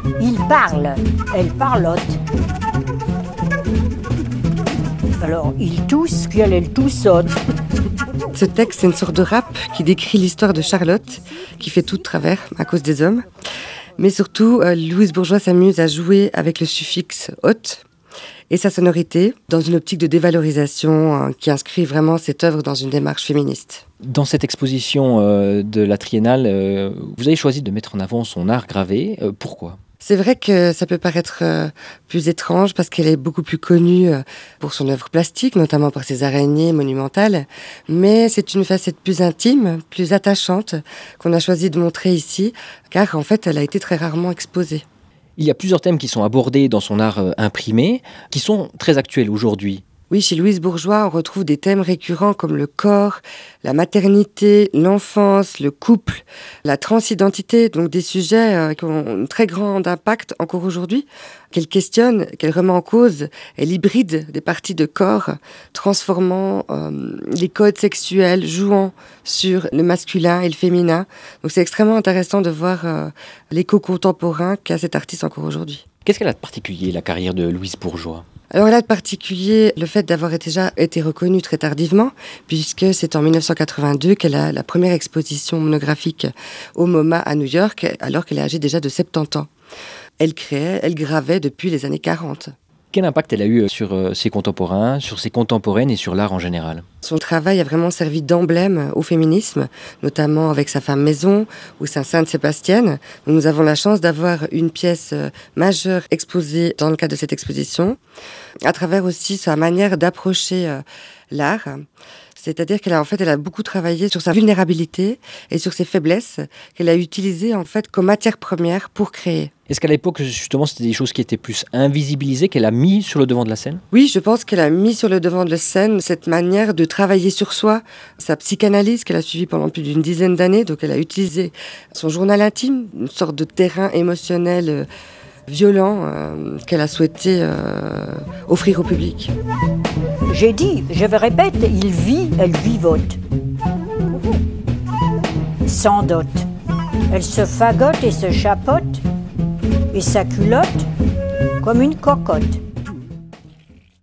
Il parle, elle parlote. Alors, il tousse, puis elle toussote. Ce texte, c'est une sorte de rap qui décrit l'histoire de Charlotte, qui fait tout de travers à cause des hommes. Mais surtout, Louise Bourgeois s'amuse à jouer avec le suffixe « hôte » et sa sonorité, dans une optique de dévalorisation qui inscrit vraiment cette œuvre dans une démarche féministe. Dans cette exposition de la Triennale, vous avez choisi de mettre en avant son art gravé. Pourquoi ? C'est vrai que ça peut paraître plus étrange parce qu'elle est beaucoup plus connue pour son œuvre plastique, notamment par ses araignées monumentales. Mais c'est une facette plus intime, plus attachante qu'on a choisi de montrer ici, car en fait, elle a été très rarement exposée. Il y a plusieurs thèmes qui sont abordés dans son art imprimé, qui sont très actuels aujourd'hui. Oui, chez Louise Bourgeois, on retrouve des thèmes récurrents comme le corps, la maternité, l'enfance, le couple, la transidentité, donc des sujets qui ont un très grand impact encore aujourd'hui, qu'elle questionne, qu'elle remet en cause. Elle hybride des parties de corps, transformant les codes sexuels, jouant sur le masculin et le féminin. Donc c'est extrêmement intéressant de voir l'écho contemporain qu'a cet artiste encore aujourd'hui. Qu'est-ce qu'elle a de particulier, la carrière de Louise Bourgeois ? Alors là, de particulier, le fait d'avoir déjà été reconnue très tardivement, puisque c'est en 1982 qu'elle a la première exposition monographique au MoMA à New York, alors qu'elle est âgée déjà de 70 ans. Elle créait, elle gravait depuis les années 40. Quel impact elle a eu sur ses contemporains, sur ses contemporaines et sur l'art en général ? Son travail a vraiment servi d'emblème au féminisme, notamment avec sa femme maison ou sa Sainte Sébastienne. Nous avons la chance d'avoir une pièce majeure exposée dans le cadre de cette exposition, à travers aussi sa manière d'approcher l'art. C'est-à-dire qu'elle a beaucoup travaillé sur sa vulnérabilité et sur ses faiblesses qu'elle a utilisées en fait comme matière première pour créer. Est-ce qu'à l'époque, justement, c'était des choses qui étaient plus invisibilisées, qu'elle a mis sur le devant de la scène ? Oui, je pense qu'elle a mis sur le devant de la scène cette manière de travailler sur soi, sa psychanalyse qu'elle a suivie pendant plus d'une dizaine d'années. Donc elle a utilisé son journal intime, une sorte de terrain émotionnel violent qu'elle a souhaité offrir au public. J'ai dit, je me répète, il vit, elle vivote. Sans dot. Elle se fagote et se chapote, et sa culotte comme une cocotte.